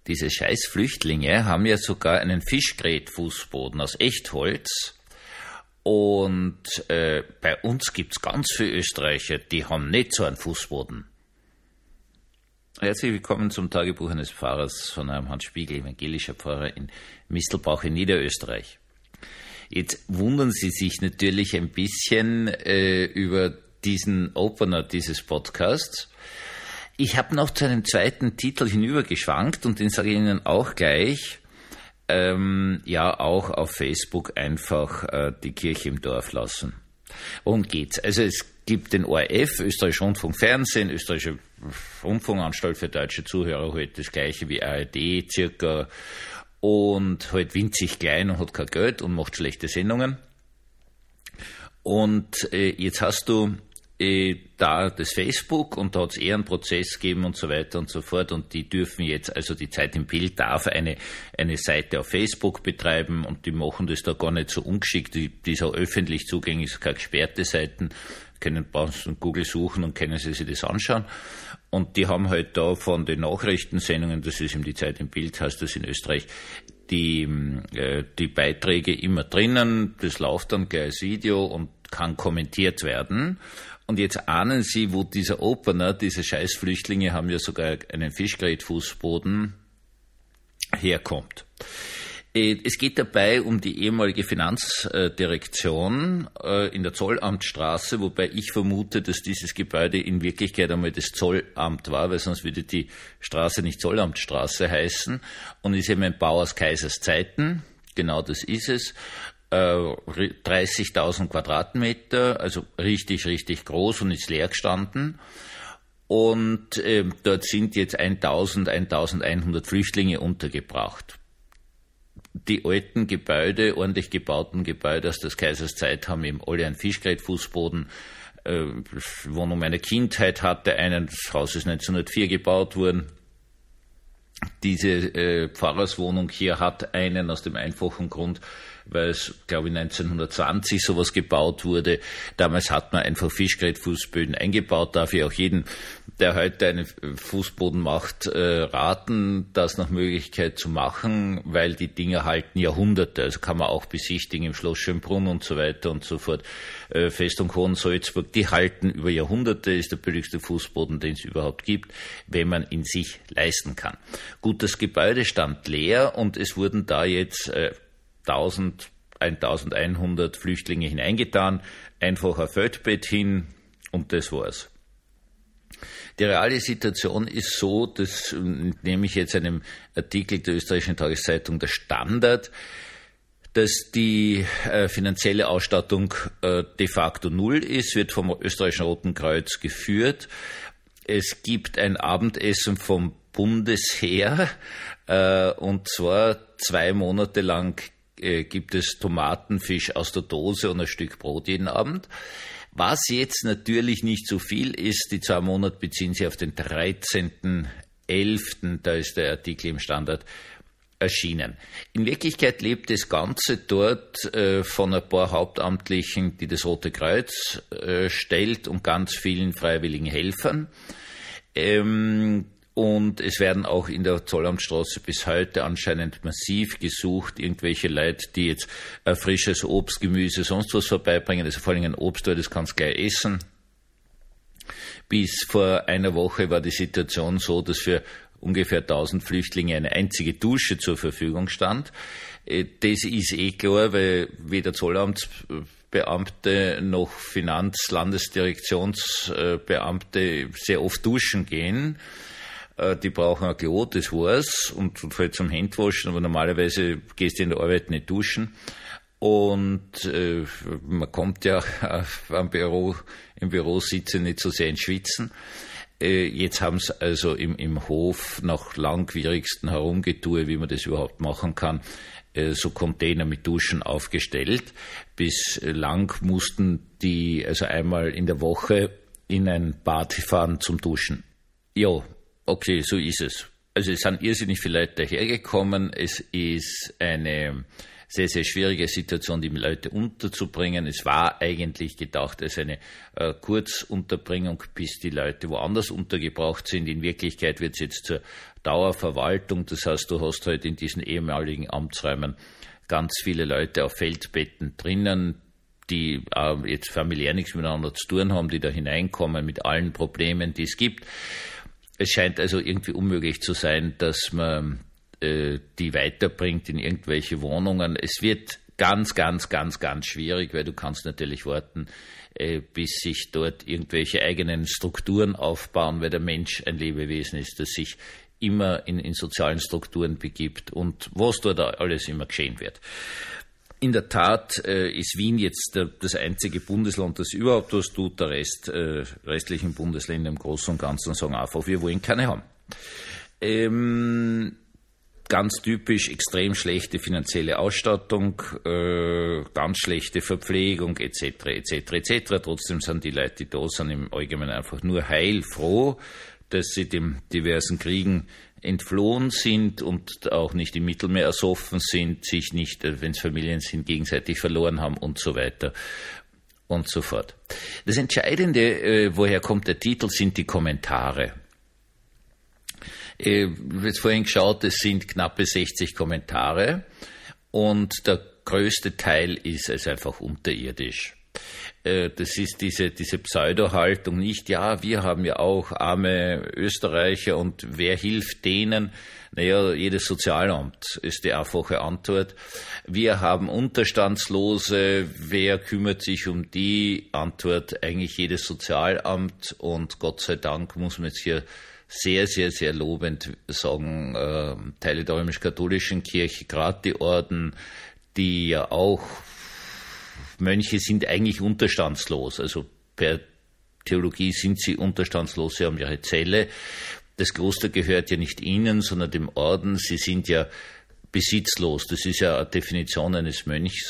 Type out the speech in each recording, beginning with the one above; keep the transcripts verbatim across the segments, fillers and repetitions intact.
Diese scheiß Flüchtlinge haben ja sogar einen Fischgrätfußboden aus Echtholz. Und äh, bei uns gibt's ganz viele Österreicher, die haben nicht so einen Fußboden. Herzlich willkommen zum Tagebuch eines Pfarrers von einem Hans Spiegel, evangelischer Pfarrer in Mistelbach in Niederösterreich. Jetzt wundern Sie sich natürlich ein bisschen äh, über diesen Opener dieses Podcasts. Ich habe noch zu einem zweiten Titel hinübergeschwankt und den sage ich Ihnen auch gleich. Ähm, ja, auch auf Facebook einfach äh, die Kirche im Dorf lassen. Worum geht's? Also es gibt den O R F, Österreichische Rundfunk Fernsehen, Österreichische Rundfunkanstalt für deutsche Zuhörer, halt das gleiche wie A R D circa und halt winzig klein und hat kein Geld und macht schlechte Sendungen. Und äh, jetzt hast du äh, da das Facebook und da hat es eher einen Prozess gegeben und so weiter und so fort und die dürfen jetzt, also die Zeit im Bild darf eine, eine Seite auf Facebook betreiben und die machen das da gar nicht so ungeschickt, die, die ist auch öffentlich zugänglich, ist keine gesperrte Seiten, können bei Google suchen und können sie sich das anschauen. Und die haben halt da von den Nachrichtensendungen, das ist eben die Zeit im Bild, heißt das in Österreich, die, äh, die Beiträge immer drinnen, das läuft dann gleich als Video und kann kommentiert werden. Und jetzt ahnen Sie, wo dieser Opener, diese Scheißflüchtlinge haben ja sogar einen Fischgrätfußboden, herkommt. Es geht dabei um die ehemalige Finanzdirektion in der Zollamtstraße, wobei ich vermute, dass dieses Gebäude in Wirklichkeit einmal das Zollamt war, weil sonst würde die Straße nicht Zollamtstraße heißen und ist eben ein Bau aus Kaisers Zeiten, genau das ist es, dreißigtausend Quadratmeter, also richtig, richtig groß und ist leer gestanden. Und äh, dort sind jetzt eintausend, eintausendeinhundert Flüchtlinge untergebracht. Die alten Gebäude, ordentlich gebauten Gebäude aus der Kaisers Zeit haben eben alle einen Fischgrätfußboden. Äh, Wohnung meiner Kindheit hatte einen, das Haus ist neunzehnhundertvier gebaut worden. Diese äh, Pfarrerswohnung hier hat einen aus dem einfachen Grund, weil es, glaube ich, neunzehnhundertzwanzig sowas gebaut wurde. Damals hat man einfach Fischgrätfußböden eingebaut. Darf ich auch jeden, der heute einen Fußboden macht, äh, raten, das nach Möglichkeit zu machen, weil die Dinger halten Jahrhunderte. Also kann man auch besichtigen im Schloss Schönbrunn und so weiter und so fort. Äh, Festung Hohensalzburg, die halten über Jahrhunderte, ist der billigste Fußboden, den es überhaupt gibt, wenn man ihn sich leisten kann. Gut, das Gebäude stand leer und es wurden da jetzt äh, eintausendeinhundert Flüchtlinge hineingetan, einfach ein Feldbett hin und das war's. Die reale Situation ist so, das nehme ich jetzt einem Artikel der österreichischen Tageszeitung Der Standard, dass die äh, finanzielle Ausstattung äh, de facto null ist, wird vom österreichischen Roten Kreuz geführt. Es gibt ein Abendessen vom Bundesheer äh, und zwar zwei Monate lang äh, gibt es Tomatenfisch aus der Dose und ein Stück Brot jeden Abend. Was jetzt natürlich nicht so viel ist, die zwei Monate beziehen sich auf den dreizehnten elften, da ist der Artikel im Standard erschienen. In Wirklichkeit lebt das Ganze dort äh, von ein paar Hauptamtlichen, die das Rote Kreuz äh, stellt und ganz vielen freiwilligen Helfern. Ähm, Und es werden auch in der Zollamtstraße bis heute anscheinend massiv gesucht, irgendwelche Leute, die jetzt äh, frisches Obst, Gemüse, sonst was vorbeibringen, also vor allem ein Obst, das kannst du gleich essen. Bis vor einer Woche war die Situation so, dass für ungefähr tausend Flüchtlinge eine einzige Dusche zur Verfügung stand. Äh, das ist eh klar, weil weder Zollamtsbeamte noch Finanzlandesdirektionsbeamte sehr oft duschen gehen. Die brauchen ein Klo, das war's, und, und halt zum Händwaschen, aber normalerweise gehst du in der Arbeit nicht duschen. Und äh, man kommt ja äh, am Büro, im Büro sitzen nicht so sehr ins Schwitzen. Äh, jetzt haben sie also im, im Hof nach langwierigsten Herumgetue, wie man das überhaupt machen kann, äh, so Container mit Duschen aufgestellt. Bislang mussten die also einmal in der Woche in ein Bad fahren zum Duschen. Ja. Okay, so ist es. also es sind irrsinnig viele Leute dahergekommen. Es ist eine sehr, sehr schwierige Situation, die Leute unterzubringen. Es war eigentlich gedacht als eine äh, Kurzunterbringung, bis die Leute woanders untergebracht sind. In Wirklichkeit wird es jetzt zur Dauerverwaltung. Das heißt, du hast halt in diesen ehemaligen Amtsräumen ganz viele Leute auf Feldbetten drinnen, die äh, jetzt familiär nichts miteinander zu tun haben, die da hineinkommen mit allen Problemen, die es gibt. Es scheint also irgendwie unmöglich zu sein, dass man die weiterbringt in irgendwelche Wohnungen. Es wird ganz, ganz, ganz, ganz schwierig, weil du kannst natürlich warten, bis sich dort irgendwelche eigenen Strukturen aufbauen, weil der Mensch ein Lebewesen ist, das sich immer in, in sozialen Strukturen begibt und was dort alles immer geschehen wird. In der Tat äh, ist Wien jetzt der, das einzige Bundesland, das überhaupt was tut. Der Rest, äh, restlichen Bundesländer im Großen und Ganzen sagen einfach, wir wollen keine haben. Ähm, Ganz typisch extrem schlechte finanzielle Ausstattung, äh, ganz schlechte Verpflegung et cetera et cetera et cetera. Trotzdem sind die Leute, die da sind, im Allgemeinen einfach nur heilfroh, dass sie dem diversen Kriegen entflohen sind und auch nicht im Mittelmeer ersoffen sind, sich nicht, wenn es Familien sind, gegenseitig verloren haben und so weiter und so fort. Das Entscheidende, äh, woher kommt der Titel, sind die Kommentare. Ich habe jetzt vorhin geschaut, es sind knappe sechzig Kommentare und der größte Teil ist also einfach unterirdisch. Das ist diese, diese Pseudo-Haltung nicht, ja, wir haben ja auch arme Österreicher und wer hilft denen? Naja, jedes Sozialamt ist die einfache Antwort. Wir haben Unterstandslose, wer kümmert sich um die? Antwort, eigentlich jedes Sozialamt und Gott sei Dank muss man jetzt hier sehr, sehr, sehr lobend sagen, äh, Teile der römisch-katholischen Kirche, gerade die Orden, die ja auch, Mönche sind eigentlich unterstandslos, also per Theologie sind sie unterstandslos, sie haben ihre Zelle. Das Kloster gehört ja nicht ihnen, sondern dem Orden, sie sind ja besitzlos, das ist ja eine Definition eines Mönchs.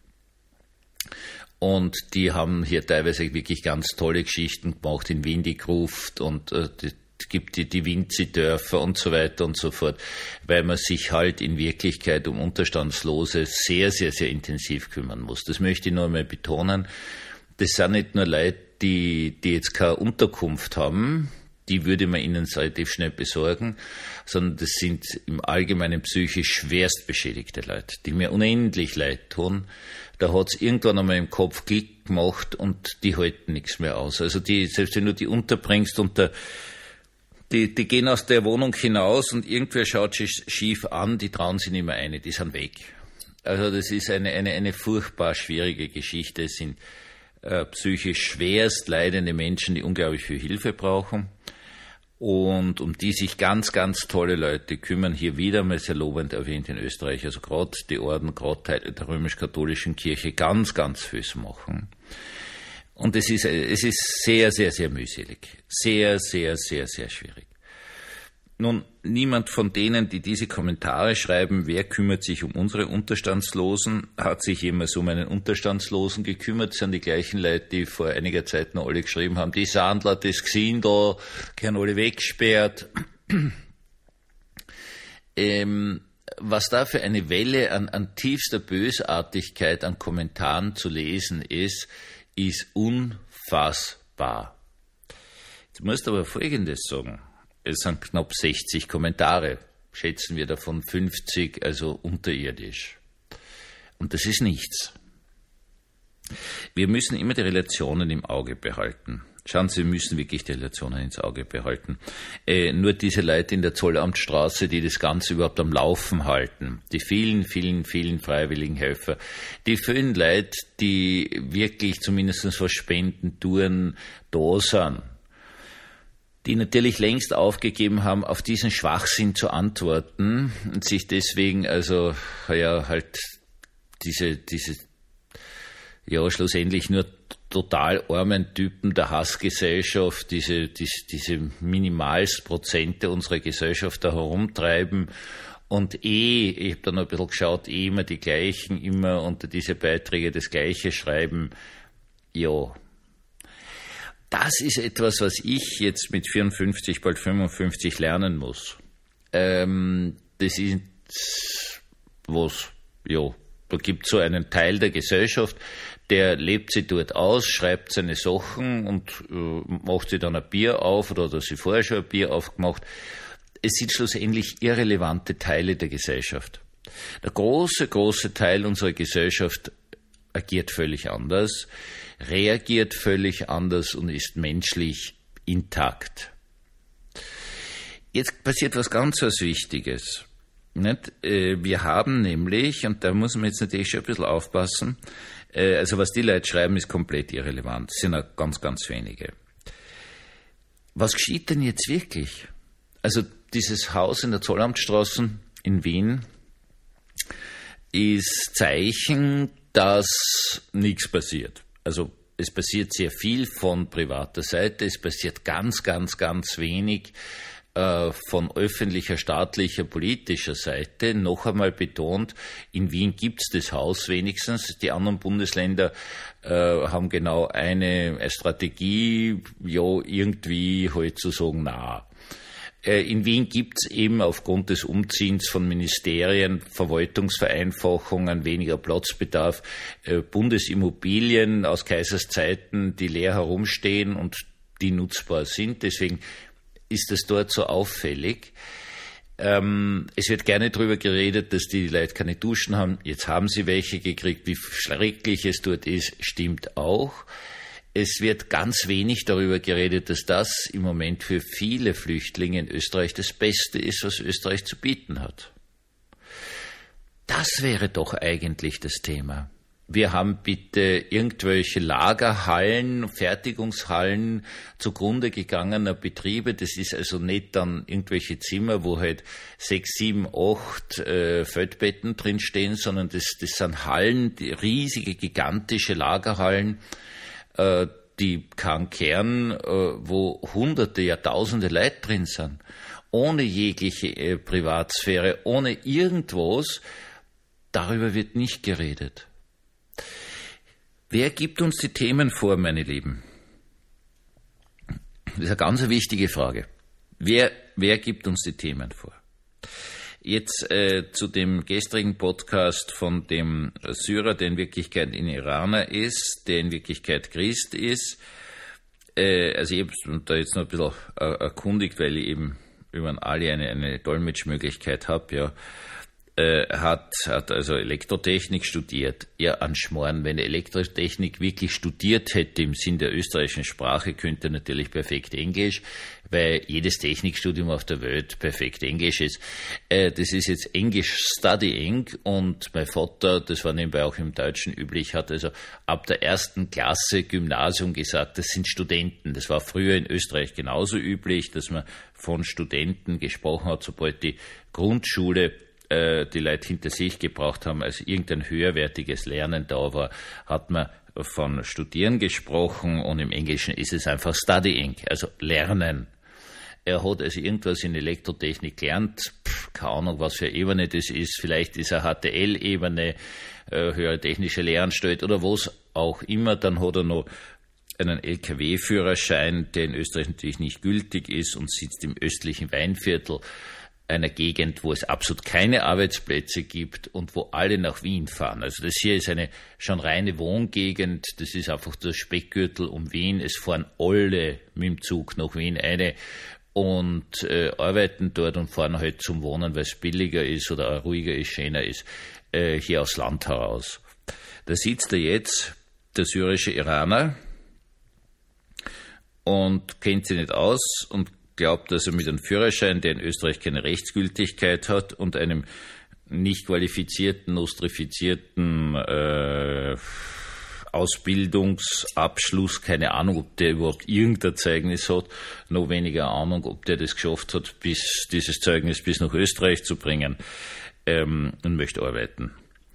Und die haben hier teilweise wirklich ganz tolle Geschichten gemacht, in Wien die Gruft und äh, die Es gibt die, die Winzi-Dörfer und so weiter und so fort, weil man sich halt in Wirklichkeit um Unterstandslose sehr, sehr, sehr intensiv kümmern muss. Das möchte ich nur einmal betonen. Das sind nicht nur Leute, die, die jetzt keine Unterkunft haben, die würde man ihnen relativ schnell besorgen, sondern das sind im Allgemeinen psychisch schwerst beschädigte Leute, die mir unendlich leid tun. Da hat es irgendwann einmal im Kopf Klick gemacht und die halten nichts mehr aus. Also die, selbst wenn du die unterbringst und der Die, die gehen aus der Wohnung hinaus und irgendwer schaut sich schief an, die trauen sich nicht mehr ein, die sind weg. Also das ist eine, eine, eine furchtbar schwierige Geschichte. Es sind äh, psychisch schwerst leidende Menschen, die unglaublich viel Hilfe brauchen und um die sich ganz, ganz tolle Leute kümmern. Hier wieder mal sehr lobend erwähnt in Österreich, also gerade die Orden, gerade Teile der römisch-katholischen Kirche ganz, ganz vieles machen. Und es ist, es ist sehr, sehr, sehr mühselig. Sehr, sehr, sehr, sehr schwierig. Nun, niemand von denen, die diese Kommentare schreiben, wer kümmert sich um unsere Unterstandslosen, hat sich jemals um einen Unterstandslosen gekümmert. Das sind die gleichen Leute, die vor einiger Zeit noch alle geschrieben haben, die Sandler, das Gsindl, gehören alle weggesperrt. ähm, was da für eine Welle an, an tiefster Bösartigkeit an Kommentaren zu lesen ist, ist unfassbar. Jetzt musst du aber Folgendes sagen. Es sind knapp sechzig Kommentare. Schätzen wir davon fünfzig, also unterirdisch. Und das ist nichts. Wir müssen immer die Relationen im Auge behalten. Schauen Sie, wir müssen wirklich die Relationen ins Auge behalten. Äh, nur diese Leute in der Zollamtstraße, die das Ganze überhaupt am Laufen halten, die vielen, vielen, vielen freiwilligen Helfer, die vielen Leute, die wirklich zumindest was Spendentouren da sind, die natürlich längst aufgegeben haben, auf diesen Schwachsinn zu antworten und sich deswegen also ja halt diese, diese ja schlussendlich nur total armen Typen der Hassgesellschaft, diese, diese, diese Minimalstprozente unserer Gesellschaft da herumtreiben und eh, ich habe da noch ein bisschen geschaut, eh immer die gleichen, immer unter diese Beiträge das Gleiche schreiben. Ja, das ist etwas, was ich jetzt mit vierundfünfzig, bald fünfundfünfzig lernen muss. Ähm, das ist was, ja, da gibt es so einen Teil der Gesellschaft, der lebt sich dort aus, schreibt seine Sachen und äh, macht sich dann ein Bier auf oder hat er sich vorher schon ein Bier aufgemacht. Es sind schlussendlich irrelevante Teile der Gesellschaft. Der große, große Teil unserer Gesellschaft agiert völlig anders, reagiert völlig anders und ist menschlich intakt. Jetzt passiert was ganz was Wichtiges. Nicht? Wir haben nämlich, und da muss man jetzt natürlich schon ein bisschen aufpassen, also was die Leute schreiben, ist komplett irrelevant. Es sind auch ganz, ganz wenige. Was geschieht denn jetzt wirklich? Also dieses Haus in der Zollamtstraße in Wien ist Zeichen, dass nichts passiert. Also es passiert sehr viel von privater Seite, es passiert ganz, ganz, ganz wenig von öffentlicher, staatlicher, politischer Seite. Noch einmal betont, in Wien gibt's das Haus wenigstens. Die anderen Bundesländer äh, haben genau eine, eine Strategie, ja, irgendwie halt zu sagen, na. Äh, in Wien gibt's eben aufgrund des Umziehens von Ministerien, Verwaltungsvereinfachungen, weniger Platzbedarf, äh, Bundesimmobilien aus Kaiserszeiten, die leer herumstehen und die nutzbar sind. Deswegen ist das dort so auffällig. Ähm, es wird gerne darüber geredet, dass die Leute keine Duschen haben. Jetzt haben sie welche gekriegt. Wie schrecklich es dort ist, stimmt auch. Es wird ganz wenig darüber geredet, dass das im Moment für viele Flüchtlinge in Österreich das Beste ist, was Österreich zu bieten hat. Das wäre doch eigentlich das Thema. Wir haben bitte irgendwelche Lagerhallen, Fertigungshallen zugrunde gegangener Betriebe. Das ist also nicht dann irgendwelche Zimmer, wo halt sechs, sieben, acht äh, Feldbetten drinstehen, sondern das, das sind Hallen, die riesige, gigantische Lagerhallen, äh, die kein Kern, äh, wo Hunderte, ja Tausende Leute drin sind, ohne jegliche äh, Privatsphäre, ohne irgendwas. Darüber wird nicht geredet. Wer gibt uns die Themen vor, meine Lieben? Das ist eine ganz wichtige Frage. Wer, wer gibt uns die Themen vor? Jetzt äh, zu dem gestrigen Podcast von dem Syrer, der in Wirklichkeit ein Iraner ist, der in Wirklichkeit Christ ist. Äh, also ich habe da jetzt noch ein bisschen äh, erkundigt, weil ich eben über alle eine, eine Dolmetschmöglichkeit habe, ja. Äh, hat, hat also Elektrotechnik studiert. Ja, an Schmoren, wenn er Elektrotechnik wirklich studiert hätte im Sinn der österreichischen Sprache, könnte er natürlich perfekt Englisch, weil jedes Technikstudium auf der Welt perfekt Englisch ist. Äh, das ist jetzt English Studying und mein Vater, das war nebenbei auch im Deutschen üblich, hat also ab der ersten Klasse Gymnasium gesagt, das sind Studenten. Das war früher in Österreich genauso üblich, dass man von Studenten gesprochen hat, sobald die Grundschule die Leute hinter sich gebraucht haben, als irgendein höherwertiges Lernen da war, hat man von Studieren gesprochen und im Englischen ist es einfach Studying, also Lernen. Er hat also irgendwas in Elektrotechnik gelernt, Pff, keine Ahnung, was für eine Ebene das ist, vielleicht ist eine H T L-Ebene, äh, höhere technische Lehranstalt oder was auch immer, dann hat er noch einen L K W-Führerschein, der in Österreich natürlich nicht gültig ist und sitzt im östlichen Weinviertel, einer Gegend, wo es absolut keine Arbeitsplätze gibt und wo alle nach Wien fahren. Also das hier ist eine schon reine Wohngegend, das ist einfach der Speckgürtel um Wien. Es fahren alle mit dem Zug nach Wien eine und äh, arbeiten dort und fahren halt zum Wohnen, weil es billiger ist oder auch ruhiger ist, schöner ist, äh, hier aus Land heraus. Da sitzt er jetzt, der syrische Iraner, und kennt sich nicht aus und glaubt, dass er mit einem Führerschein, der in Österreich keine Rechtsgültigkeit hat, und einem nicht qualifizierten, nostrifizierten äh, Ausbildungsabschluss, keine Ahnung, ob der überhaupt irgendein Zeugnis hat, noch weniger Ahnung, ob der das geschafft hat, bis dieses Zeugnis bis nach Österreich zu bringen, ähm, und möchte arbeiten.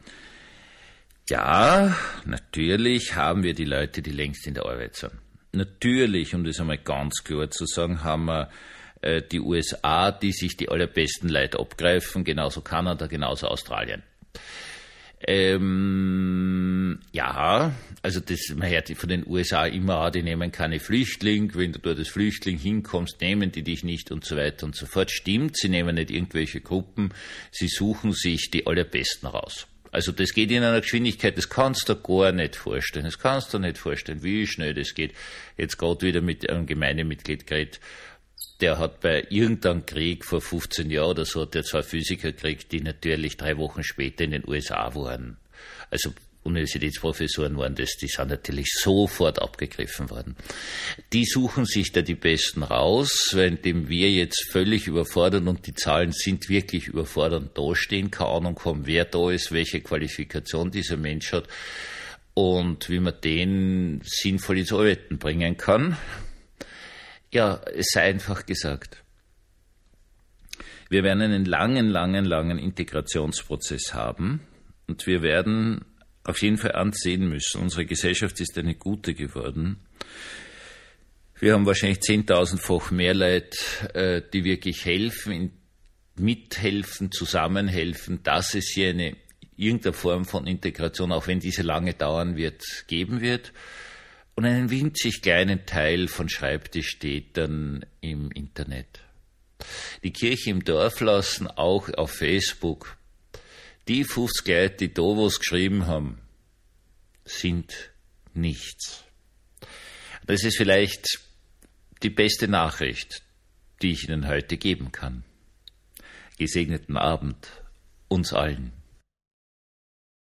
Ja, natürlich haben wir die Leute, die längst in der Arbeit sind. Natürlich, um das einmal ganz klar zu sagen, haben wir äh, die U S A, die sich die allerbesten Leute abgreifen, genauso Kanada, genauso Australien. Ähm, Ja, also das, man hört von den U S A immer, ah, die nehmen keine Flüchtlinge, wenn du dort als Flüchtling hinkommst, nehmen die dich nicht und so weiter und so fort. Stimmt, sie nehmen nicht irgendwelche Gruppen, sie suchen sich die allerbesten raus. Also das geht in einer Geschwindigkeit, das kannst du gar nicht vorstellen. Das kannst du nicht vorstellen, wie schnell das geht. Jetzt gerade wieder mit einem Gemeindemitglied geredet, der hat bei irgendeinem Krieg vor fünfzehn Jahren oder so, hat der zwei Physiker gekriegt, die natürlich drei Wochen später in den U S A waren. Also Universitätsprofessoren waren das, die sind natürlich sofort abgegriffen worden. Die suchen sich da die Besten raus, währenddem wir jetzt völlig überfordert und die Zahlen sind wirklich überfordernd dastehen, keine Ahnung haben, wer da ist, welche Qualifikation dieser Mensch hat und wie man den sinnvoll ins Arbeiten bringen kann. Ja, es sei einfach gesagt. Wir werden einen langen, langen, langen Integrationsprozess haben und wir werden auf jeden Fall ansehen müssen. Unsere Gesellschaft ist eine gute geworden. Wir haben wahrscheinlich zehntausendfach mehr Leute, die wirklich helfen, mithelfen, zusammenhelfen, dass es hier eine irgendeine Form von Integration, auch wenn diese lange dauern wird, geben wird. Und einen winzig kleinen Teil von Schreibtischtätern im Internet. Die Kirche im Dorf lassen auch auf Facebook. Die fünfzig Leute, die da was geschrieben haben, sind nichts. Das ist vielleicht die beste Nachricht, die ich Ihnen heute geben kann. Gesegneten Abend uns allen.